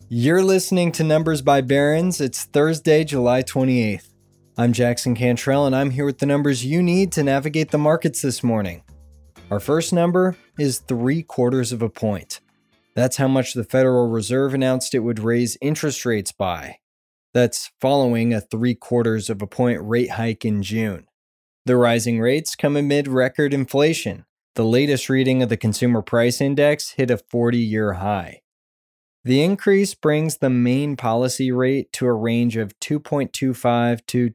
You're listening to Numbers by Barron's. It's Thursday, July 28th. I'm Jackson Cantrell, and I'm here with the numbers you need to navigate the markets this morning. Our first number is 0.75 of a point. That's how much the Federal Reserve announced it would raise interest rates by. That's following a 0.75 of a point rate hike in June. The rising rates come amid record inflation. The latest reading of the Consumer Price Index hit a 40-year high. The increase brings the main policy rate to a range of 2.25 to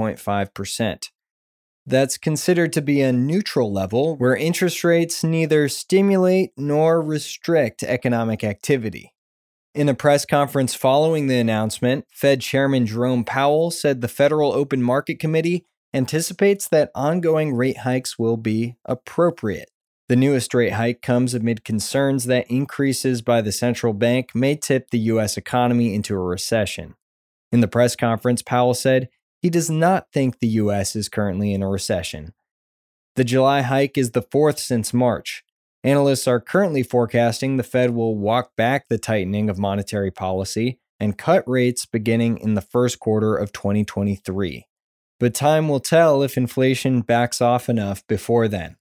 2.5%. That's considered to be a neutral level where interest rates neither stimulate nor restrict economic activity. In a press conference following the announcement, Fed Chairman Jerome Powell said the Federal Open Market Committee anticipates that ongoing rate hikes will be appropriate. The newest rate hike comes amid concerns that increases by the central bank may tip the U.S. economy into a recession. In the press conference, Powell said he does not think the U.S. is currently in a recession. The July hike is the fourth since March. Analysts are currently forecasting the Fed will walk back the tightening of monetary policy and cut rates beginning in the first quarter of 2023. But time will tell if inflation backs off enough before then.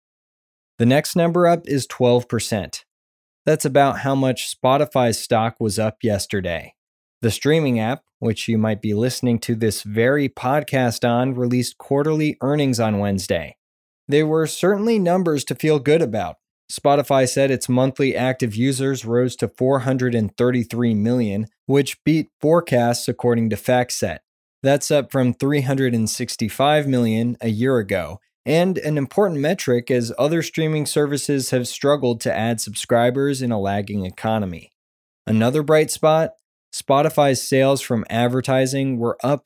The next number up is 12%. That's about how much Spotify's stock was up yesterday. The streaming app, which you might be listening to this very podcast on, released quarterly earnings on Wednesday. They were certainly numbers to feel good about. Spotify said its monthly active users rose to 433 million, which beat forecasts according to FactSet. That's up from 365 million a year ago, and an important metric as other streaming services have struggled to add subscribers in a lagging economy. Another bright spot, Spotify's sales from advertising were up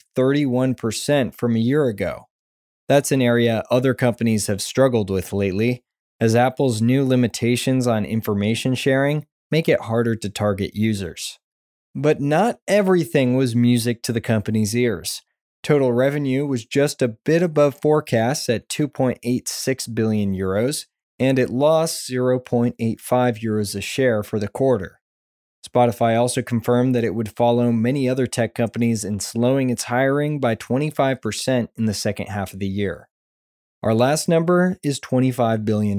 31% from a year ago. That's an area other companies have struggled with lately, as Apple's new limitations on information sharing make it harder to target users. But not everything was music to the company's ears. Total revenue was just a bit above forecasts at 2.86 billion euros, and it lost 0.85 euros a share for the quarter. Spotify also confirmed that it would follow many other tech companies in slowing its hiring by 25% in the second half of the year. Our last number is $25 billion.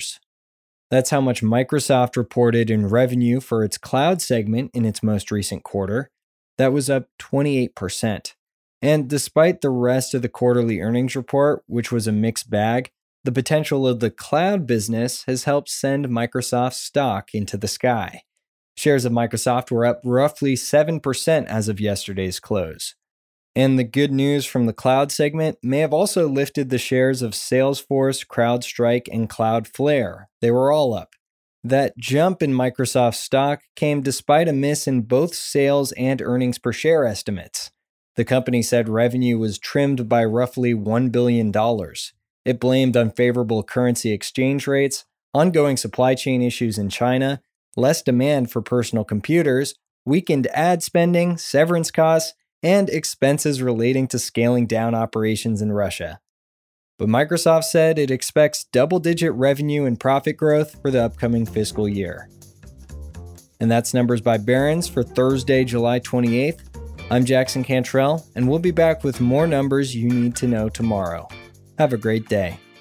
That's how much Microsoft reported in revenue for its cloud segment in its most recent quarter. That was up 28%. And despite the rest of the quarterly earnings report, which was a mixed bag, the potential of the cloud business has helped send Microsoft's stock into the sky. Shares of Microsoft were up roughly 7% as of yesterday's close. And the good news from the cloud segment may have also lifted the shares of Salesforce, CrowdStrike, and Cloudflare. They were all up. That jump in Microsoft stock came despite a miss in both sales and earnings per share estimates. The company said revenue was trimmed by roughly $1 billion. It blamed unfavorable currency exchange rates, ongoing supply chain issues in China, less demand for personal computers, weakened ad spending, severance costs, and expenses relating to scaling down operations in Russia. But Microsoft said it expects double-digit revenue and profit growth for the upcoming fiscal year. And that's Numbers by Barron's for Thursday, July 28th. I'm Jackson Cantrell, and we'll be back with more numbers you need to know tomorrow. Have a great day.